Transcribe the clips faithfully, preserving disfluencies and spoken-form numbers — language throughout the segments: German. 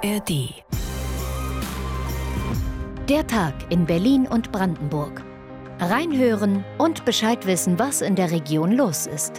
A R D. Der Tag in Berlin und Brandenburg. Reinhören und Bescheid wissen, was in der Region los ist.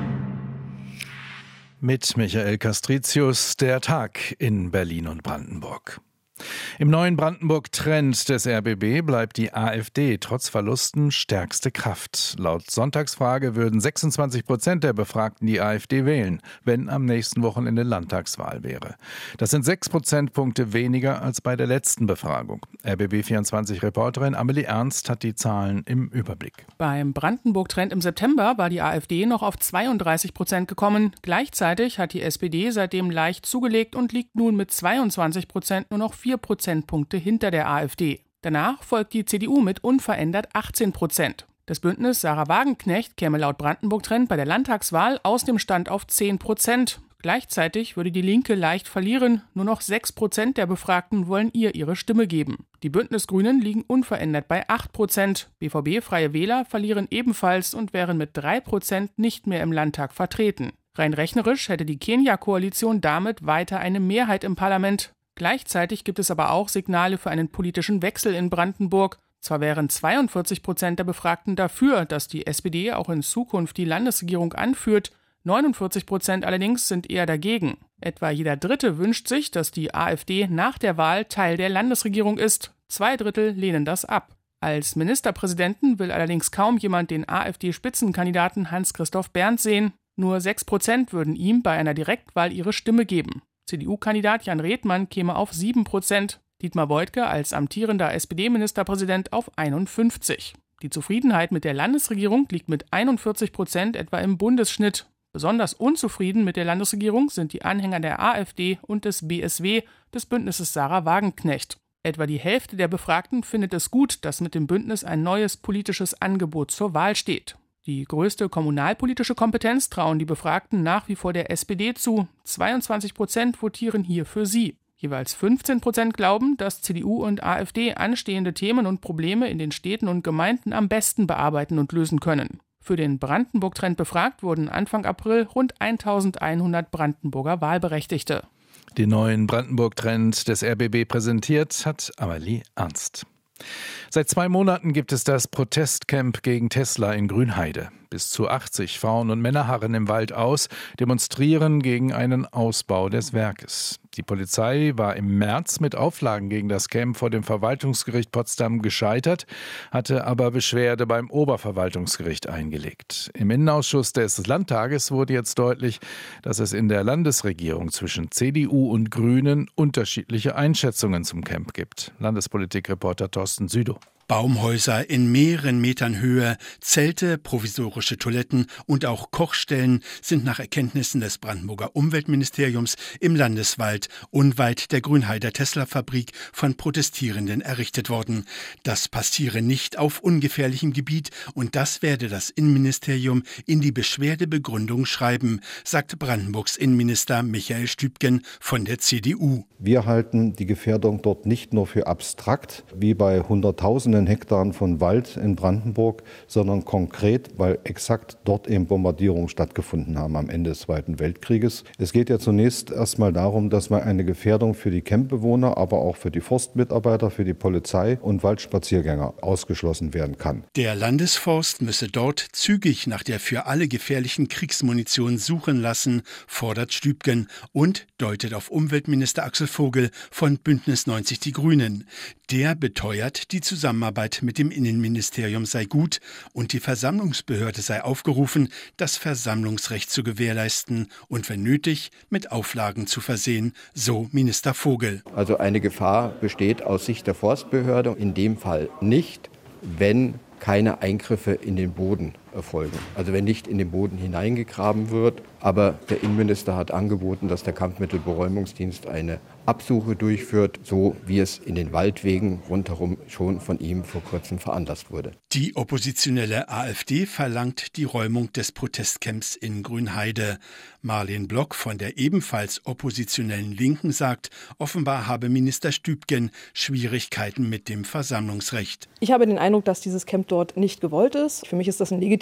Mit Michael Castricius, der Tag in Berlin und Brandenburg. Im neuen Brandenburg-Trend des R B B bleibt die AfD trotz Verlusten stärkste Kraft. Laut Sonntagsfrage würden sechsundzwanzig Prozent der Befragten die AfD wählen, wenn am nächsten Wochenende Landtagswahl wäre. Das sind sechs Prozentpunkte weniger als bei der letzten Befragung. R B B vierundzwanzig-Reporterin Amelie Ernst hat die Zahlen im Überblick. Beim Brandenburg-Trend im September war die AfD noch auf zweiunddreißig Prozent gekommen. Gleichzeitig hat die S P D seitdem leicht zugelegt und liegt nun mit zweiundzwanzig Prozent nur noch vier Prozentpunkte hinter der AfD. Danach folgt die C D U mit unverändert achtzehn Prozent. Das Bündnis Sarah Wagenknecht käme laut Brandenburg-Trend bei der Landtagswahl aus dem Stand auf zehn Prozent. Gleichzeitig würde die Linke leicht verlieren. Nur noch sechs Prozent der Befragten wollen ihr ihre Stimme geben. Die Bündnisgrünen liegen unverändert bei acht Prozent. B V B Freie Wähler verlieren ebenfalls und wären mit drei Prozent nicht mehr im Landtag vertreten. Rein rechnerisch hätte die Kenia-Koalition damit weiter eine Mehrheit im Parlament. Gleichzeitig gibt es aber auch Signale für einen politischen Wechsel in Brandenburg. Zwar wären zweiundvierzig Prozent der Befragten dafür, dass die S P D auch in Zukunft die Landesregierung anführt, neunundvierzig Prozent allerdings sind eher dagegen. Etwa jeder Dritte wünscht sich, dass die AfD nach der Wahl Teil der Landesregierung ist. Zwei Drittel lehnen das ab. Als Ministerpräsidenten will allerdings kaum jemand den AfD-Spitzenkandidaten Hans-Christoph Berndt sehen. Nur sechs Prozent würden ihm bei einer Direktwahl ihre Stimme geben. C D U-Kandidat Jan Redmann käme auf sieben Prozent, Dietmar Woidke als amtierender S P D-Ministerpräsident auf einundfünfzig. Die Zufriedenheit mit der Landesregierung liegt mit einundvierzig Prozent etwa im Bundesschnitt. Besonders unzufrieden mit der Landesregierung sind die Anhänger der AfD und des B S W, des Bündnisses Sarah Wagenknecht. Etwa die Hälfte der Befragten findet es gut, dass mit dem Bündnis ein neues politisches Angebot zur Wahl steht. Die größte kommunalpolitische Kompetenz trauen die Befragten nach wie vor der S P D zu. zweiundzwanzig Prozent votieren hier für sie. Jeweils fünfzehn Prozent glauben, dass C D U und AfD anstehende Themen und Probleme in den Städten und Gemeinden am besten bearbeiten und lösen können. Für den Brandenburg-Trend befragt wurden Anfang April rund eintausendeinhundert Brandenburger Wahlberechtigte. Den neuen Brandenburg-Trend des R B B präsentiert hat Amelie Ernst. Seit zwei Monaten gibt es das Protestcamp gegen Tesla in Grünheide. Bis zu achtzig Frauen und Männer harren im Wald aus, demonstrieren gegen einen Ausbau des Werkes. Die Polizei war im März mit Auflagen gegen das Camp vor dem Verwaltungsgericht Potsdam gescheitert, hatte aber Beschwerde beim Oberverwaltungsgericht eingelegt. Im Innenausschuss des Landtages wurde jetzt deutlich, dass es in der Landesregierung zwischen C D U und Grünen unterschiedliche Einschätzungen zum Camp gibt. Landespolitikreporter Thorsten Südow. Baumhäuser in mehreren Metern Höhe, Zelte, provisorische Toiletten und auch Kochstellen sind nach Erkenntnissen des Brandenburger Umweltministeriums im Landeswald unweit der Grünheider Tesla-Fabrik von Protestierenden errichtet worden. Das passiere nicht auf ungefährlichem Gebiet und das werde das Innenministerium in die Beschwerdebegründung schreiben, sagt Brandenburgs Innenminister Michael Stübgen von der C D U. Wir halten die Gefährdung dort nicht nur für abstrakt, wie bei hunderttausenden Hektaren von Wald in Brandenburg, sondern konkret, weil exakt dort eben Bombardierungen stattgefunden haben am Ende des Zweiten Weltkrieges. Es geht ja zunächst erstmal darum, dass man eine Gefährdung für die Campbewohner, aber auch für die Forstmitarbeiter, für die Polizei und Waldspaziergänger ausgeschlossen werden kann. Der Landesforst müsse dort zügig nach der für alle gefährlichen Kriegsmunition suchen lassen, fordert Stübgen und deutet auf Umweltminister Axel Vogel von Bündnis neunzig Die Grünen. Der beteuert, die Zusammenarbeit mit dem Innenministerium sei gut und die Versammlungsbehörde sei aufgerufen, das Versammlungsrecht zu gewährleisten und wenn nötig mit Auflagen zu versehen, so Minister Vogel. Also eine Gefahr besteht aus Sicht der Forstbehörde in dem Fall nicht, wenn keine Eingriffe in den Boden erfolgen. Also wenn nicht in den Boden hineingegraben wird. Aber der Innenminister hat angeboten, dass der Kampfmittelberäumungsdienst eine Absuche durchführt, so wie es in den Waldwegen rundherum schon von ihm vor kurzem veranlasst wurde. Die oppositionelle AfD verlangt die Räumung des Protestcamps in Grünheide. Marleen Block von der ebenfalls oppositionellen Linken sagt, offenbar habe Minister Stübgen Schwierigkeiten mit dem Versammlungsrecht. Ich habe den Eindruck, dass dieses Camp dort nicht gewollt ist. Für mich ist das ein legitimes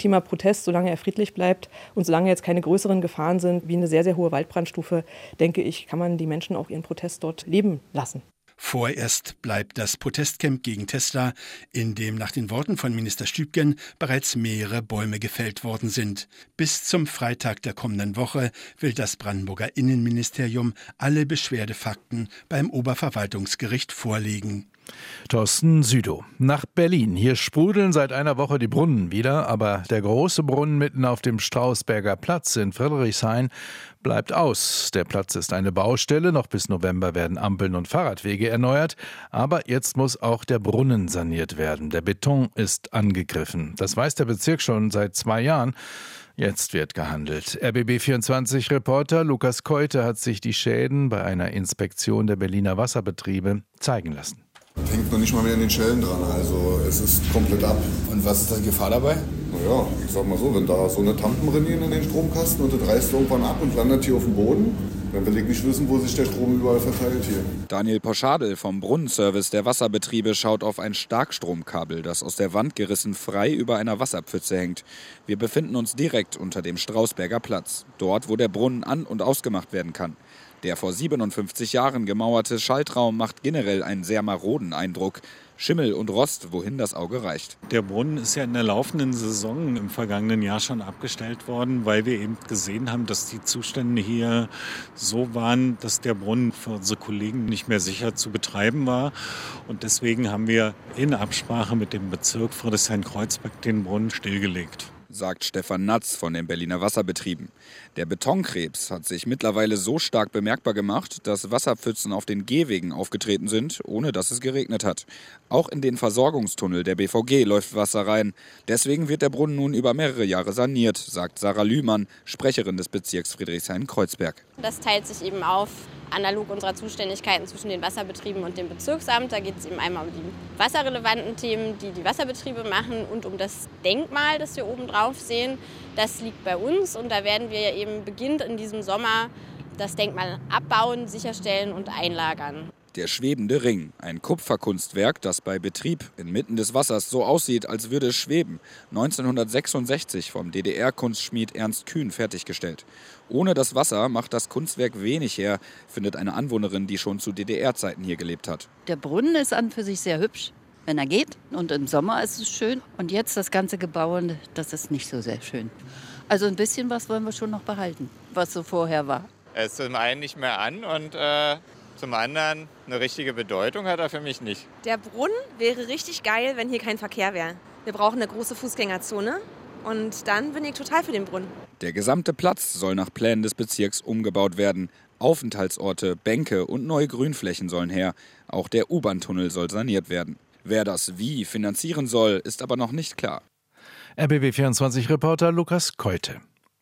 legitimer Protest, solange er friedlich bleibt und solange jetzt keine größeren Gefahren sind, wie eine sehr, sehr hohe Waldbrandstufe, denke ich, kann man die Menschen auch ihren Protest dort leben lassen. Vorerst bleibt das Protestcamp gegen Tesla, in dem nach den Worten von Minister Stübgen bereits mehrere Bäume gefällt worden sind. Bis zum Freitag der kommenden Woche will das Brandenburger Innenministerium alle Beschwerdefakten beim Oberverwaltungsgericht vorlegen. Thorsten Südow. Nach Berlin. Hier sprudeln seit einer Woche die Brunnen wieder, aber der große Brunnen mitten auf dem Strausberger Platz in Friedrichshain bleibt aus. Der Platz ist eine Baustelle. Noch bis November werden Ampeln und Fahrradwege erneuert. Aber jetzt muss auch der Brunnen saniert werden. Der Beton ist angegriffen. Das weiß der Bezirk schon seit zwei Jahren. Jetzt wird gehandelt. R B B vierundzwanzig-Reporter Lukas Keute hat sich die Schäden bei einer Inspektion der Berliner Wasserbetriebe zeigen lassen. Hängt noch nicht mal mehr an den Schellen dran, also es ist komplett ab. Und was ist die Gefahr dabei? Naja, ich sag mal so, wenn da so eine Tampen rennen in den Stromkasten und das reißt irgendwann ab und landet hier auf dem Boden, dann will ich nicht wissen, wo sich der Strom überall verteilt hier. Daniel Poschadl vom Brunnenservice der Wasserbetriebe schaut auf ein Starkstromkabel, das aus der Wand gerissen frei über einer Wasserpfütze hängt. Wir befinden uns direkt unter dem Strausberger Platz, dort, wo der Brunnen an- und ausgemacht werden kann. Der vor siebenundfünfzig Jahren gemauerte Schaltraum macht generell einen sehr maroden Eindruck. Schimmel und Rost, wohin das Auge reicht. Der Brunnen ist ja in der laufenden Saison im vergangenen Jahr schon abgestellt worden, weil wir eben gesehen haben, dass die Zustände hier so waren, dass der Brunnen für unsere Kollegen nicht mehr sicher zu betreiben war. Und deswegen haben wir in Absprache mit dem Bezirk Friedrichshain-Kreuzberg den Brunnen stillgelegt, sagt Stefan Natz von den Berliner Wasserbetrieben. Der Betonkrebs hat sich mittlerweile so stark bemerkbar gemacht, dass Wasserpfützen auf den Gehwegen aufgetreten sind, ohne dass es geregnet hat. Auch in den Versorgungstunnel der B V G läuft Wasser rein. Deswegen wird der Brunnen nun über mehrere Jahre saniert, sagt Sarah Lühmann, Sprecherin des Bezirks Friedrichshain-Kreuzberg. Das teilt sich eben auf, analog unserer Zuständigkeiten zwischen den Wasserbetrieben und dem Bezirksamt. Da geht es eben einmal um die wasserrelevanten Themen, die die Wasserbetriebe machen, und um das Denkmal, das wir oben drauf sehen. Das liegt bei uns und da werden wir eben beginnend in diesem Sommer das Denkmal abbauen, sicherstellen und einlagern. Der schwebende Ring, ein Kupferkunstwerk, das bei Betrieb inmitten des Wassers so aussieht, als würde es schweben. neunzehnhundertsechsundsechzig vom D D R-Kunstschmied Ernst Kühn fertiggestellt. Ohne das Wasser macht das Kunstwerk wenig her, findet eine Anwohnerin, die schon zu D D R-Zeiten hier gelebt hat. Der Brunnen ist an für sich sehr hübsch, wenn er geht. Und im Sommer ist es schön. Und jetzt das ganze Gebaue, das ist nicht so sehr schön. Also ein bisschen was wollen wir schon noch behalten, was so vorher war. Er ist zum einen nicht mehr an und äh, zum anderen eine richtige Bedeutung hat er für mich nicht. Der Brunnen wäre richtig geil, wenn hier kein Verkehr wäre. Wir brauchen eine große Fußgängerzone und dann bin ich total für den Brunnen. Der gesamte Platz soll nach Plänen des Bezirks umgebaut werden. Aufenthaltsorte, Bänke und neue Grünflächen sollen her. Auch der U-Bahn-Tunnel soll saniert werden. Wer das wie finanzieren soll, ist aber noch nicht klar. R B B vierundzwanzig-Reporter Lukas Keute.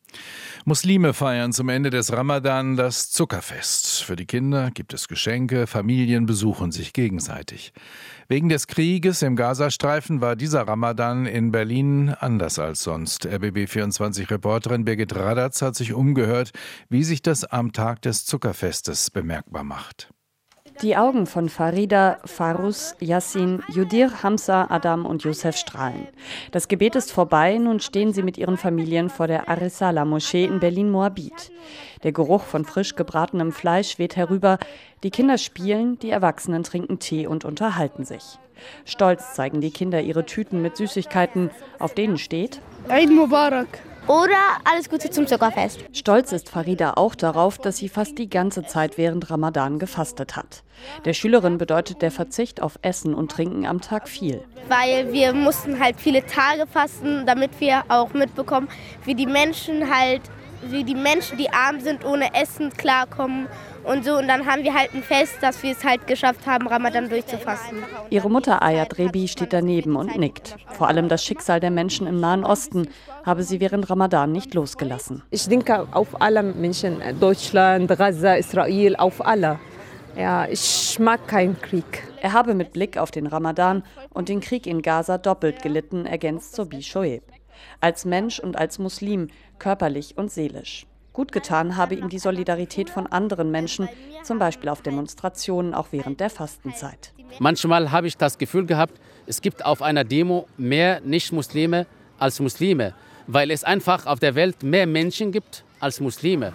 Muslime feiern zum Ende des Ramadan das Zuckerfest. Für die Kinder gibt es Geschenke, Familien besuchen sich gegenseitig. Wegen des Krieges im Gazastreifen war dieser Ramadan in Berlin anders als sonst. R B B vierundzwanzig-Reporterin Birgit Radatz hat sich umgehört, wie sich das am Tag des Zuckerfestes bemerkbar macht. Die Augen von Farida, Farus, Yassin, Judir, Hamza, Adam und Youssef strahlen. Das Gebet ist vorbei, nun stehen sie mit ihren Familien vor der Ar-Risala-Moschee in Berlin-Moabit. Der Geruch von frisch gebratenem Fleisch weht herüber. Die Kinder spielen, die Erwachsenen trinken Tee und unterhalten sich. Stolz zeigen die Kinder ihre Tüten mit Süßigkeiten, auf denen steht Eid Mubarak. Oder alles Gute zum Zuckerfest. Stolz ist Farida auch darauf, dass sie fast die ganze Zeit während Ramadan gefastet hat. Der Schülerin bedeutet der Verzicht auf Essen und Trinken am Tag viel. Weil wir mussten halt viele Tage fasten, damit wir auch mitbekommen, wie die Menschen halt, wie die Menschen, die arm sind, ohne Essen klarkommen und so. Und dann haben wir halt ein Fest, dass wir es halt geschafft haben, Ramadan durchzufasten. Ihre Mutter Ayat Rebi steht daneben und nickt. Vor allem das Schicksal der Menschen im Nahen Osten habe sie während Ramadan nicht losgelassen. Ich denke auf alle Menschen, Deutschland, Gaza, Israel, auf alle. Ja, ich mag keinen Krieg. Er habe mit Blick auf den Ramadan und den Krieg in Gaza doppelt gelitten, ergänzt Sobi Shoaib. Als Mensch und als Muslim, körperlich und seelisch. Gut getan habe ihm die Solidarität von anderen Menschen, zum Beispiel auf Demonstrationen, auch während der Fastenzeit. Manchmal habe ich das Gefühl gehabt, es gibt auf einer Demo mehr Nicht-Muslime als Muslime. weil es einfach auf der Welt mehr Menschen gibt als Muslime.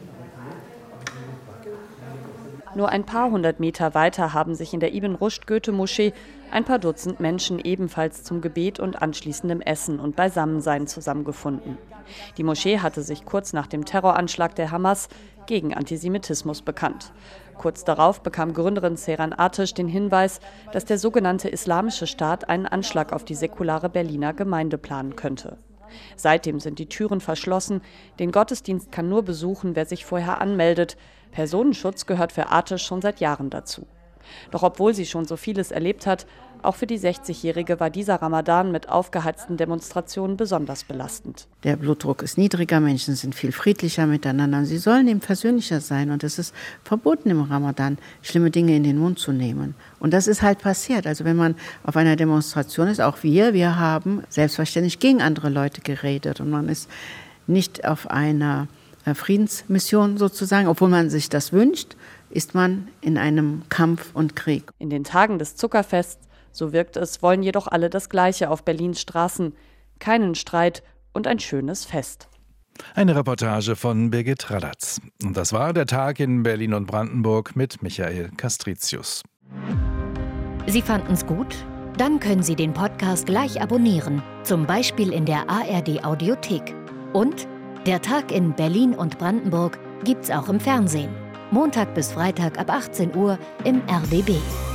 Nur ein paar hundert Meter weiter haben sich in der Ibn Rushd-Goethe-Moschee ein paar Dutzend Menschen ebenfalls zum Gebet und anschließendem Essen und Beisammensein zusammengefunden. Die Moschee hatte sich kurz nach dem Terroranschlag der Hamas gegen Antisemitismus bekannt. Kurz darauf bekam Gründerin Seyran Ateş den Hinweis, dass der sogenannte Islamische Staat einen Anschlag auf die säkulare Berliner Gemeinde planen könnte. Seitdem sind die Türen verschlossen. Den Gottesdienst kann nur besuchen, wer sich vorher anmeldet. Personenschutz gehört für Ateş schon seit Jahren dazu. Doch obwohl sie schon so vieles erlebt hat, auch für die sechzigjährige war dieser Ramadan mit aufgeheizten Demonstrationen besonders belastend. Der Blutdruck ist niedriger, Menschen sind viel friedlicher miteinander. Sie sollen eben versöhnlicher sein und es ist verboten im Ramadan, schlimme Dinge in den Mund zu nehmen. Und das ist halt passiert. Also wenn man auf einer Demonstration ist, auch wir, wir haben selbstverständlich gegen andere Leute geredet und man ist nicht auf einer Friedensmission sozusagen, obwohl man sich das wünscht, ist man in einem Kampf und Krieg. In den Tagen des Zuckerfests, so wirkt es, wollen jedoch alle das Gleiche auf Berlins Straßen. Keinen Streit und ein schönes Fest. Eine Reportage von Birgit Radatz. Und das war der Tag in Berlin und Brandenburg mit Michael Castricius. Sie fanden's gut? Dann können Sie den Podcast gleich abonnieren. Zum Beispiel in der A R D Audiothek. Und der Tag in Berlin und Brandenburg gibt's auch im Fernsehen. Montag bis Freitag ab achtzehn Uhr im R B B.